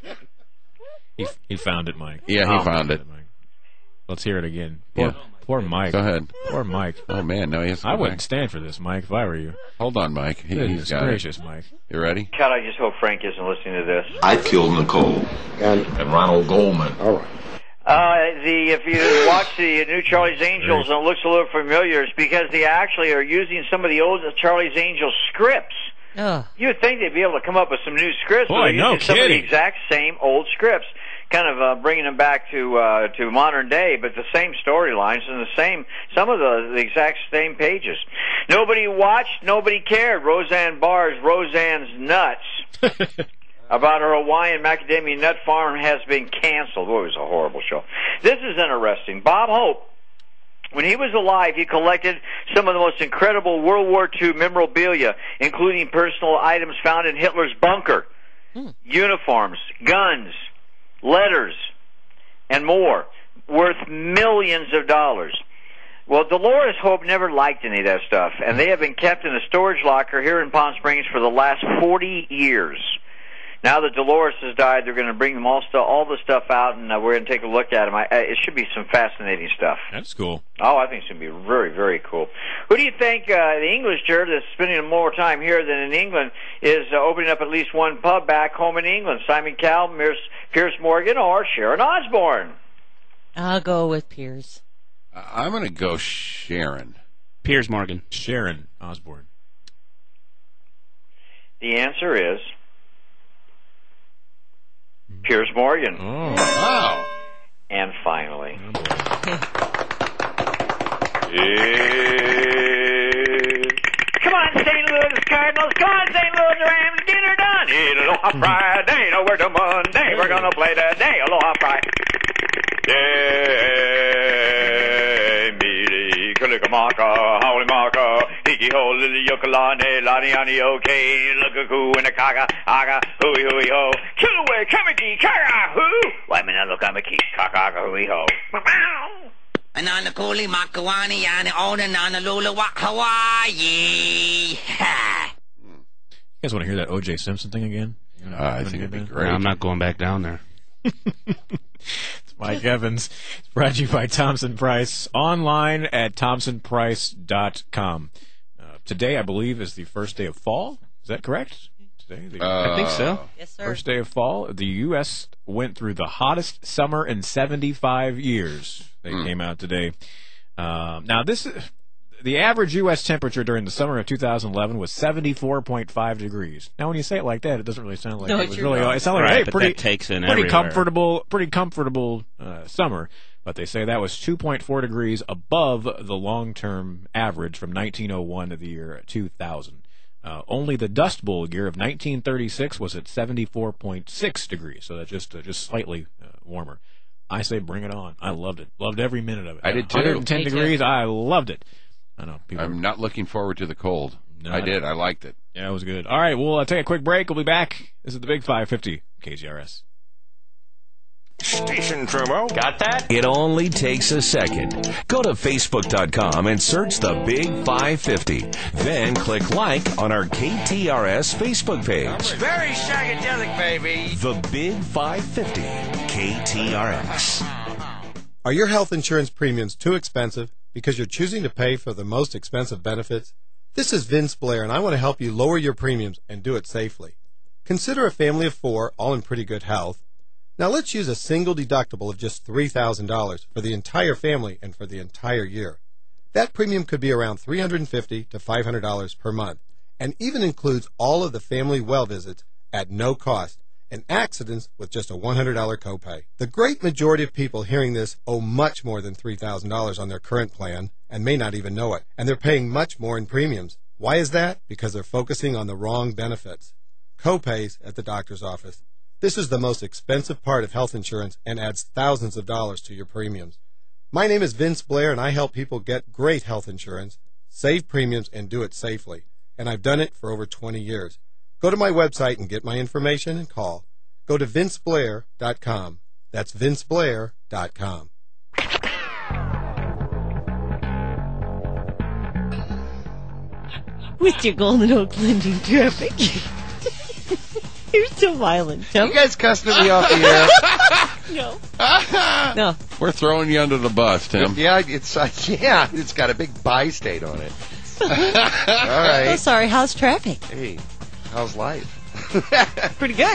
He he found it, Mike. Yeah, he Oh. found it. Let's hear it again. Poor, Yeah. poor Mike. Go ahead. Poor Mike. Oh, man. No, he has to go I wouldn't back. stand for this, Mike, if I were you. Hold on, Mike. He, Goodness he's got gracious, Mike. it. You ready? God, I just hope Frank isn't listening to this. I killed Nicole and, and Ronald Goldman. All right. Uh, the if you watch the new Charlie's Angels and it looks a little familiar, it's because they actually are using some of the old Charlie's Angels scripts. Ugh. You would think they'd be able to come up with some new scripts, Boy, but they're no using some of the kidding. exact same old scripts, kind of uh, bringing them back to uh, to modern day, but the same storylines and the same some of the, the exact same pages. Nobody watched, nobody cared. Roseanne Barr's Roseanne's Nuts about her Hawaiian macadamia nut farm has been canceled. Oh, it was a horrible show. This is interesting. Bob Hope, when he was alive, he collected some of the most incredible World War Two memorabilia, including personal items found in Hitler's bunker, hmm. uniforms, guns, letters, and more, worth millions of dollars. Well, Dolores Hope never liked any of that stuff, and they have been kept in a storage locker here in Palm Springs for the last forty years. Now that Dolores has died, they're going to bring them all, stu- all the stuff out, and uh, we're going to take a look at them. I, I, it should be some fascinating stuff. That's cool. Oh, I think it's going to be very, very cool. Who do you think uh, the English juror that's spending more time here than in England is uh, opening up at least one pub back home in England? Simon Cowell, Pierce, Pierce Morgan, or Sharon Osbourne? I'll go with Piers. Uh, I'm going to go Sharon. Piers Morgan. Sharon Osbourne. The answer is Piers Morgan. Oh. Wow. And finally, Oh, is... Come on, Saint Louis Cardinals. Come on, Saint Louis Rams. Get her done. It's Aloha Friday. No, we're to Monday. We're going to play today. Aloha Friday. Yay, Mili, Kulikamaka, Howly Maka, Hiki Ho, Lily Yokalane, Lani Ani Okay, Lukaku, and a Kaka, Aga, Hui Hui Ho, Kilaway, Kamiki, Kaka, Hu, Waimana Kamiki, Kaka, Hui Ho. Anana Kuli Makawani, Yana Ona Nana Lula Wak Hawaii. Ha! You guys want to hear that O J Simpson thing again? Uh, I think it'd be great. No, I'm not going back down there. It's Mike Evans. It's brought to you by Thompson Price. Online at thompson price dot com. Uh, today, I believe, is the first day of fall. Is that correct? Today, the, Uh, I think so. Yes, sir. First day of fall. The U S went through the hottest summer in seventy-five years. They Mm. came out today. Um, now, this is, the average U S temperature during the summer of two thousand eleven was seventy-four point five degrees. Now, when you say it like that, it doesn't really sound like No, it was you're really. not. It sounded like Right, hey, but pretty that takes in pretty everywhere. comfortable, pretty comfortable uh, summer. But they say that was two point four degrees above the long-term average from nineteen oh one to the year two thousand. Uh, only the Dust Bowl year of nineteen thirty-six was at seventy-four point six degrees, so that's just uh, just slightly uh, warmer. I say bring it on. I loved it. Loved every minute of it. I did too. one hundred ten Me too. degrees. I loved it. I know. People, I'm not looking forward to the cold. No, I I did. don't. I liked it. yeah, it was good. All right, we'll uh, take a quick break. We'll be back. This is the Big five fifty K G R S. Station Turbo. Got that? It only takes a second. Go to facebook dot com and search the Big five fifty. Then click like on our K T R S Facebook page. Very shagadelic, baby. The Big five fifty K T R S. Are your health insurance premiums too expensive because you're choosing to pay for the most expensive benefits? This is Vince Blair, and I want to help you lower your premiums and do it safely. Consider a family of four, all in pretty good health. Now let's use a single deductible of just three thousand dollars for the entire family and for the entire year. That premium could be around three hundred fifty dollars to five hundred dollars per month, and even includes all of the family well visits at no cost, and accidents with just a one hundred dollars copay. The great majority of people hearing this owe much more than three thousand dollars on their current plan and may not even know it, and they're paying much more in premiums. Why is that? Because they're focusing on the wrong benefits. Copays at the doctor's office. This is the most expensive part of health insurance and adds thousands of dollars to your premiums. My name is Vince Blair, and I help people get great health insurance, save premiums, and do it safely. And I've done it for over twenty years. Go to my website and get my information and call. Go to vince blair dot com. That's vince blair dot com. With your Golden Oak lending traffic. You're so violent, Tim. You guys cussing me off the air? No. No. We're throwing you under the bus, Tim. Yeah, it's uh, yeah, it's got a big buy state on it. All right. Oh, sorry. How's traffic? Hey, how's life? Pretty good.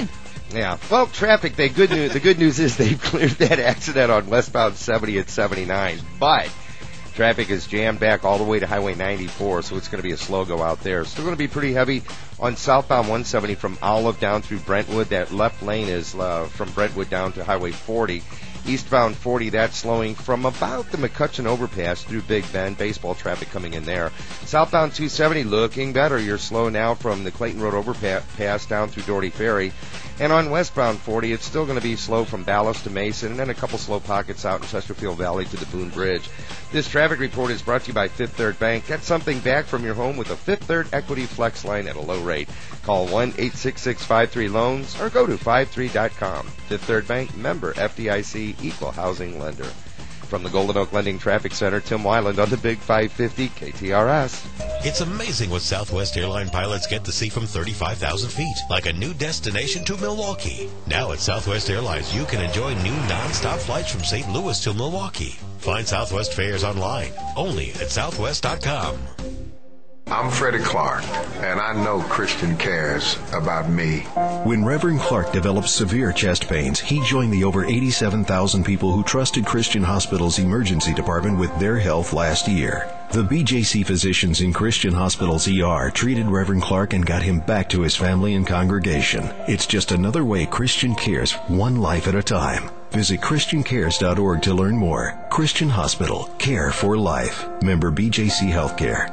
Yeah. Well, traffic. The good news. The good news is they've cleared that accident on westbound seventy at seventy-nine, but traffic is jammed back all the way to Highway ninety-four, so it's going to be a slow go out there. Still going to be pretty heavy on southbound one seventy from Olive down through Brentwood. That left lane is uh, from Brentwood down to Highway forty. Eastbound forty, that's slowing from about the McCutcheon overpass through Big Bend. Baseball traffic coming in there. Southbound two seventy looking better. You're slow now from the Clayton Road overpass down through Doherty Ferry. And on westbound forty, it's still going to be slow from Dallas to Mason, and then a couple slow pockets out in Chesterfield Valley to the Boone Bridge. This traffic report is brought to you by Fifth Third Bank. Get something back from your home with a Fifth Third Equity Flex line at a low rate. Call one eight six six five three loans or go to five three dot com. Fifth Third Bank, member F D I C, equal housing lender. From the Golden Oak Lending Traffic Center, Tim Weiland on the Big five fifty K T R S. It's amazing what Southwest airline pilots get to see from thirty-five thousand feet, like a new destination to Milwaukee. Now at Southwest Airlines, you can enjoy new non-stop flights from Saint Louis to Milwaukee. Find Southwest fares online, only at southwest dot com. I'm Freddie Clark, and I know Christian cares about me. When Reverend Clark developed severe chest pains, he joined the over eighty-seven thousand people who trusted Christian Hospital's emergency department with their health last year. The B J C physicians in Christian Hospital's E R treated Reverend Clark and got him back to his family and congregation. It's just another way Christian cares, one life at a time. Visit christian cares dot org to learn more. Christian Hospital, care for life. Member B J C Healthcare.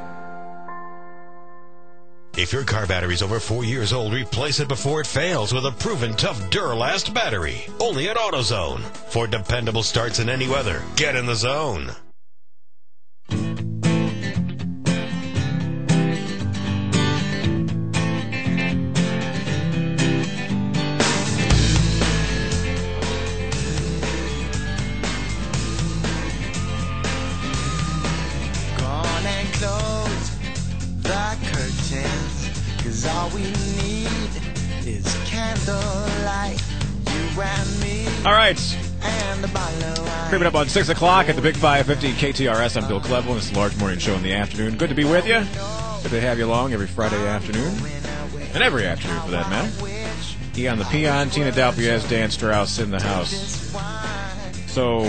If your car battery's over four years old, replace it before it fails with a proven tough Duralast battery. Only at AutoZone. For dependable starts in any weather, get in the zone. All we need is candlelight, you and me. All right. And the bottle of wine. Creeping up on six o'clock at the Big five fifty K T R S. I'm Bill Cleveland. It's the large morning show in the afternoon. Good to be with you. Good to have you along every Friday afternoon. And every afternoon, for that matter. Eon the Peon, Tina Dalpiez, Dan Strauss in the house. So,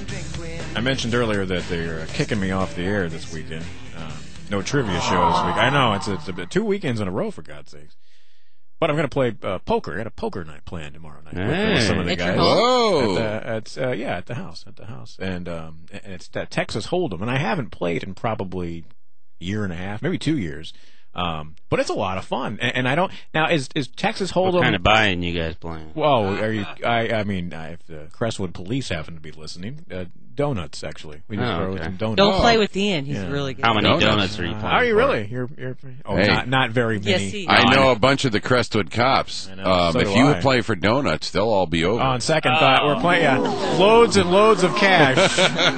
I mentioned earlier that they're kicking me off the air this weekend. No trivia show this week. I know, it's, it's a, two weekends in a row, for God's sakes. But I'm going to play uh, poker. I got a poker night planned tomorrow night hey. with some of the At guys. Whoa! At the, at, uh, yeah, at the house. At the house. And, um, and it's uh, Texas Hold'em. And I haven't played in probably a year and a half, maybe two years. Um, but it's a lot of fun. And, and I don't... Now, is is Texas Hold'em... What kind of buy-in you guys playing? Whoa, are you... I, I mean, if the Crestwood police happen to be listening... Uh, Donuts, actually. We just oh, throw okay. some donuts. Don't play with Ian. He's yeah. really good. How many donuts, Donuts are you playing? Are you for? really? You're, you're, oh, hey. not, not very many. Yes, he I know a bunch of the Crestwood cops. I know, Um, so if do you I. play for donuts, they'll all be over. On second thought, we're playing yeah, loads and loads of cash.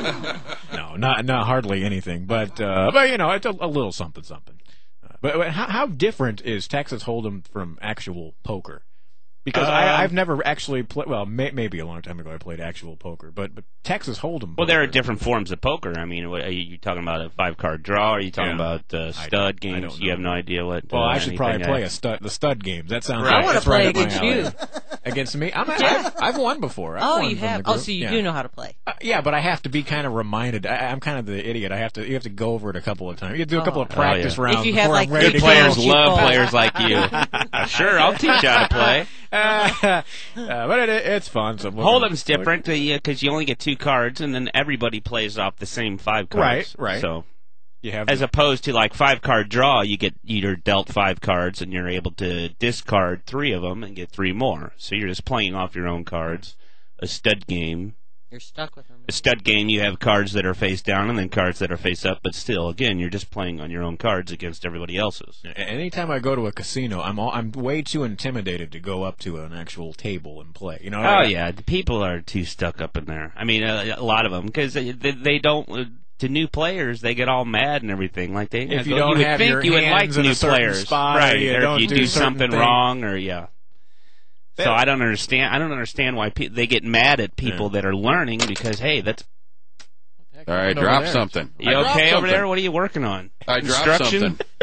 no, not not hardly anything, but uh, but you know, it's a, a little something something. Uh, but, but how, how different is Texas Hold'em from actual poker? Because Uh, I, I've never actually played. Well, may, maybe a long time ago I played actual poker, but but Texas Hold'em. Well, there are poker- different forms of poker. I mean, what, are you talking about a five-card draw? Are you talking Yeah. about uh, I stud don't- I games? don't You know. have no idea what. Well, uh, I should probably anything play I- a stud, the stud games. That sounds. Right. Right. I want to That's play right up my against alley. you. Against me, I'm, Yeah. I've, I've won before. I've Oh, won you from have. the Oh, group. so you Yeah. do know how to play. Uh, yeah, but I have to be kind of reminded. I, I'm kind of the idiot. I have to. You have to go over it a couple of times. You have to do a couple of Oh, practice yeah. rounds. If you have, before like, I'm ready good to Players go. you love call. players like you. Uh, sure, I'll teach you how to play. Uh, uh, but it, it's fun. So Hold'em's different because you only get two cards, and then everybody plays off the same five cards. Right, right. So, You have as the- opposed to like five card draw, you get you're dealt five cards, and you're able to discard three of them and get three more. So you're just playing off your own cards. A stud game. You're stuck with them. A stud game, you have cards that are face down and then cards that are face up, but still, again, you're just playing on your own cards against everybody else's. Anytime I go to a casino, I'm all, I'm way too intimidated to go up to an actual table and play. You know? Oh yeah, the people are too stuck up in there. I mean, a, a lot of them because they, they, they don't. Uh, to new players, they get all mad and everything. Like they, If you you don't would have think your you would like hands in new a certain players, spot, or right? you Or don't if you do do certain something things. wrong, or yeah. So That- I don't understand. I don't understand why pe- they get mad at people Yeah. that are learning because hey, that's all right, Over drop there. something. you I dropped okay over something. there? What are you working on? I dropped Construction? something.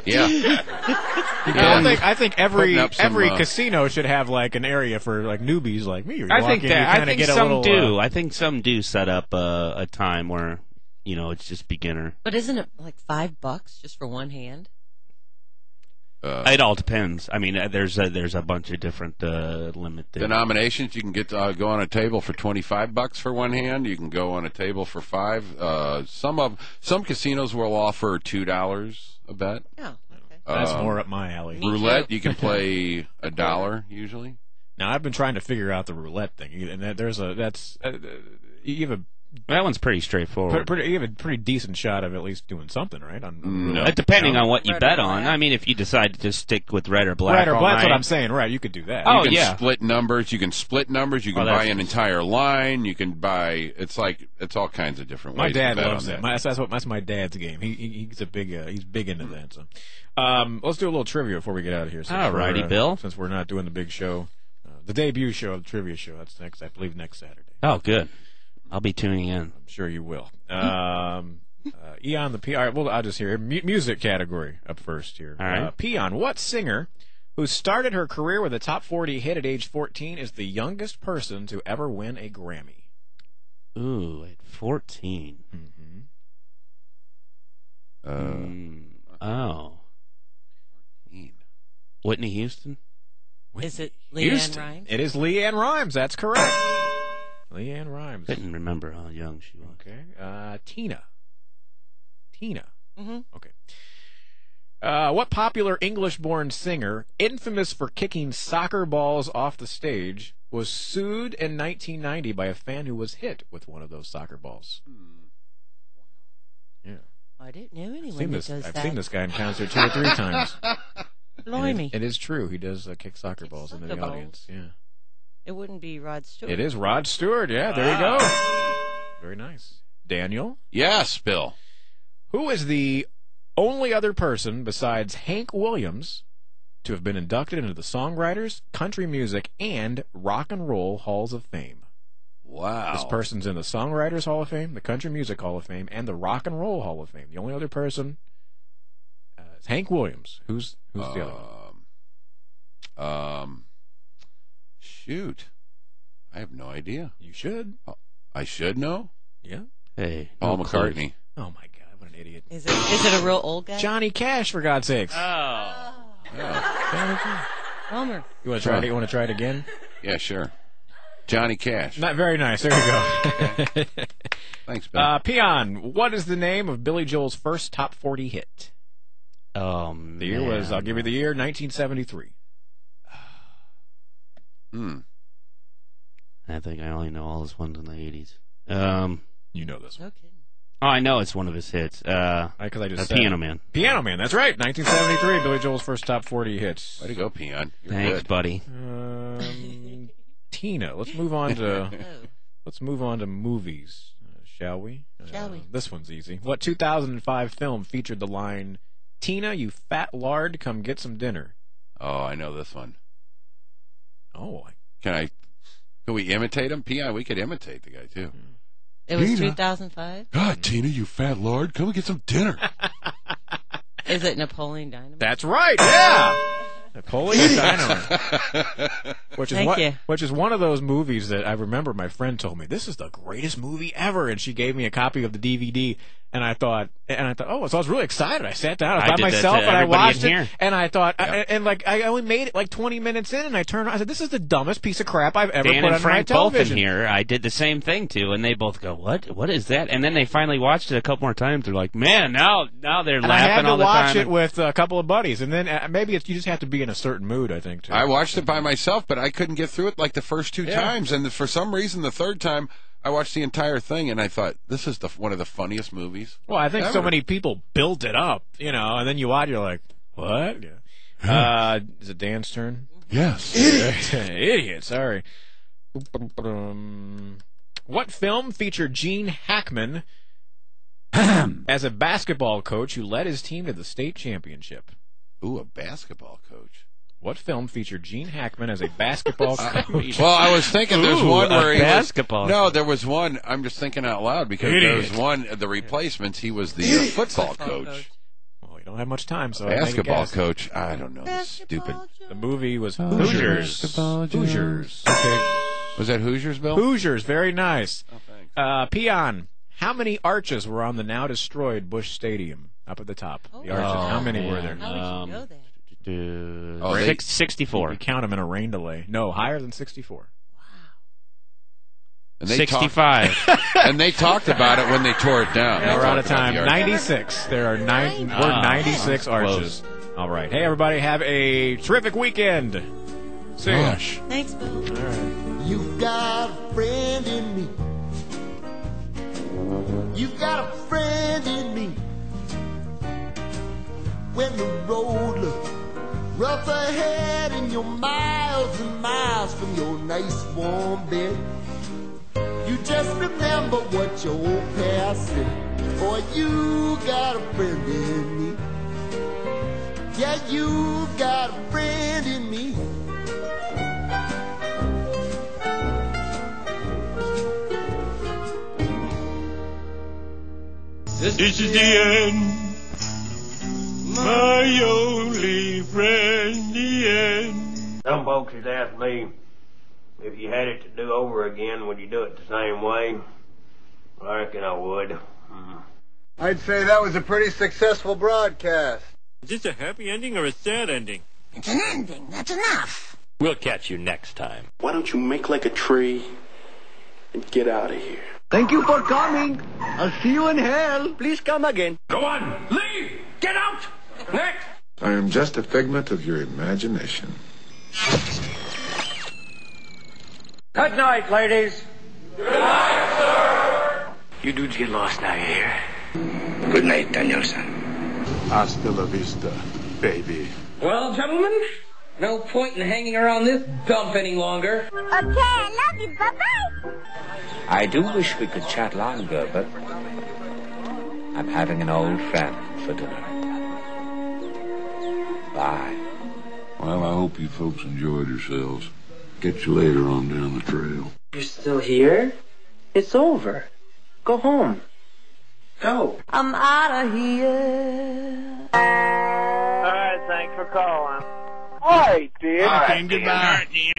Yeah. Yeah, I think I think every Putting up some, every uh, casino should have like an area for like newbies like me. You I walk think in, that you I kinda think get a some little, do. uh, I think some do set up a, a time where you know it's just beginner. But isn't it like five bucks just for one hand? Uh, It all depends. I mean, uh, there's a, there's a bunch of different uh, limit things. Denominations, you can get uh, go on a table for twenty-five bucks for one hand. You can go on a table for five. Uh, some of some casinos will offer two dollars a bet. Oh, okay. That's Um, more up my alley. Roulette, you can play a dollar usually. Now I've been trying to figure out the roulette thing, and that- there's a that's uh, you have a That one's pretty straightforward. pretty, you have a pretty decent shot of at least doing something, right? On, on roulette. Uh, Depending No? on what you Red bet or on. black? I mean, if you decide to just stick with red or black, Right or all black, that's what night- I'm saying. Right, you could do that. Oh, you can yeah. split numbers. You can split numbers. You can Oh, that's buy an easy. entire line. You can buy. It's like it's all kinds of different My ways. dad to bet loves on that. My, that's, that's what that's my dad's game. He, he he's a big uh, he's big into that. So, um, let's do a little trivia before we get out of here. Since All righty, we're, uh, Bill. Since we're not doing the big show, uh, the debut show of the trivia show. That's next, I believe, next Saturday. Oh, good. I'll be tuning in. I'm sure you will. Um, uh, Eon the P. All right, well, I'll just hear mu- music category up first here. All right. Uh, Peon, what singer who started her career with a top forty hit at age fourteen is the youngest person to ever win a Grammy? Ooh, at fourteen. Mm-hmm. Uh, Mm, oh. Whitney Houston? Is it Leanne Houston. Rimes? It is Leanne Rimes. That's correct. Leanne Rimes. Couldn't remember how young she was. Okay. Uh, Tina. Tina. Mm-hmm. Okay. Uh, what popular English-born singer, infamous for kicking soccer balls off the stage, was sued in nineteen ninety by a fan who was hit with one of those soccer balls? Yeah. I didn't know I've anyone seen that this, does I've that. seen this guy in concert two or three times. Blimey. It, it is true. He does uh, kick soccer balls into the soccer balls. audience. Yeah. It wouldn't be Rod Stewart. It is Rod Stewart. Yeah, there you go. Very nice. Daniel? yes, Bill. Who is the only other person besides Hank Williams to have been inducted into the Songwriters, Country Music, and Rock and Roll Halls of Fame? Wow. This person's in the Songwriters Hall of Fame, the Country Music Hall of Fame, and the Rock and Roll Hall of Fame. The only other person uh, is Hank Williams. Who's who's the other one? Um, um, shoot. I have no idea. You should. I should know. Yeah. Hey, Paul no clues. McCartney. Oh my God, what an idiot! Is it? Is it a real old guy? Johnny Cash, for God's sakes. Oh. Johnny Cash. Bummer. You want to try it? You want to try it again? Yeah, sure. Johnny Cash. Not very nice. There you go. Thanks, Bill. Uh, Peon, what is the name of Billy Joel's first top forty hit? Oh, man. The year was, I'll give you the year, nineteen seventy-three. Hmm. I think I only know all his ones in the eighties. Um, You know this one. Okay. oh, I know it's one of his hits. Uh, Because I just uh, said Piano it. Man. Piano Man, that's right. nineteen seventy-three, Billy Joel's first top forty hits. Way to go, Peon. You're Thanks, good. buddy. Um, Tina, let's move on to Oh. let's move on to movies, uh, shall we? Shall Uh, we? This one's easy. What two thousand five film featured the line, "Tina, you fat lard, come get some dinner"? Oh, I know this one. Oh, Can I? Can we imitate him? Peon, we could imitate the guy too. It was Tina. two thousand five? God, Tina, you fat lord, come and get some dinner. Is it Napoleon Dynamite? that's right. Yeah, Napoleon Dynamite. Which is Thank what, you. which is one of those movies that I remember my friend told me, this is the greatest movie ever, and she gave me a copy of the D V D, and I thought, and I thought, oh, so I was really excited. I sat down I I by did that myself to and I everybody watched in it, here. and I thought, I, and like I only made it like twenty minutes in, and I turned, I said, this is the dumbest piece of crap I've ever Dan put and on Frank my both in television. here. I did the same thing too, and they both go, "What? What is that?" And then they finally watched it a couple more times. They're like, "Man, now, now they're And I laughing had to all the watch time." it with a couple of buddies, and then uh, maybe it's, you just have to be in a certain mood, I think, too. I watched it by myself, but I couldn't get through it like the first two Yeah. times, and for some reason, the third time, I watched the entire thing, and I thought, this is the one of the funniest movies. Well, I think so ever. many people built it up, you know, and then you watch, you're like, what? Yeah. Uh, is it Dan's turn? Yes. Idiot. Idiot, sorry. Um, What film featured Gene Hackman as a basketball coach who led his team to the state championship? Ooh, a basketball coach. What film featured Gene Hackman as a basketball coach? Well, I was thinking there's Ooh, one a where he basketball was. No, there was one. I'm just thinking out loud because Idiot. there was one. The replacements. He was the uh, football coach. Well, you don't have much time, so I make a Basketball guess. coach. I don't know. This stupid. The movie was Hoosiers. Basketball Hoosiers. Okay. Was that Hoosiers, Bill? Hoosiers. Very nice. Oh, thanks. Uh, Peon. How many arches were on the now destroyed Busch Stadium? Up at the top. The arches. Oh, How many were man. there? How would you know that? Oh, Six- Six, sixty-four. You count them in a rain delay. No, higher than sixty-four. And they sixty-five. Talked, and they talked about it when they tore it down. Now They we're out talked of about time. the arches. ninety-six. There are nine. We're Ah, ninety-six arches. All right. Hey, everybody, have a terrific weekend. See ya. Gosh. Thanks, Bill. All right. You've got a friend in me. You've got a friend in me. When the road looks rough ahead and you're miles and miles from your nice warm bed, you just remember what your old past said. Boy, you got a friend in me. Yeah, you got a friend in me. This, this is the end. My only friend, the end. Some folks has asked me, if you had it to do over again, would you do it the same way? I reckon I would. Mm. I'd say that was a pretty successful broadcast. Is this a happy ending or a sad ending? It's an ending. That's enough. We'll catch you next time. Why don't you make like a tree and get out of here? Thank you for coming. I'll see you in hell. Please come again. Go on, leave! Get out! Next! I am just a figment of your imagination. Good night, ladies. Good night, sir! You dudes get lost now, you hear? Good night, Danielson. Hasta la vista, baby. Well, gentlemen, no point in hanging around this dump any longer. Okay, I love you. Bye-bye. I do wish we could chat longer, but I'm having an old friend for dinner. Bye. Well, I hope you folks enjoyed yourselves. Get you later on down the trail. You're still here? It's over. Go home. Go. I'm out of here. All right, thanks for calling. All right, dear. Okay, goodbye.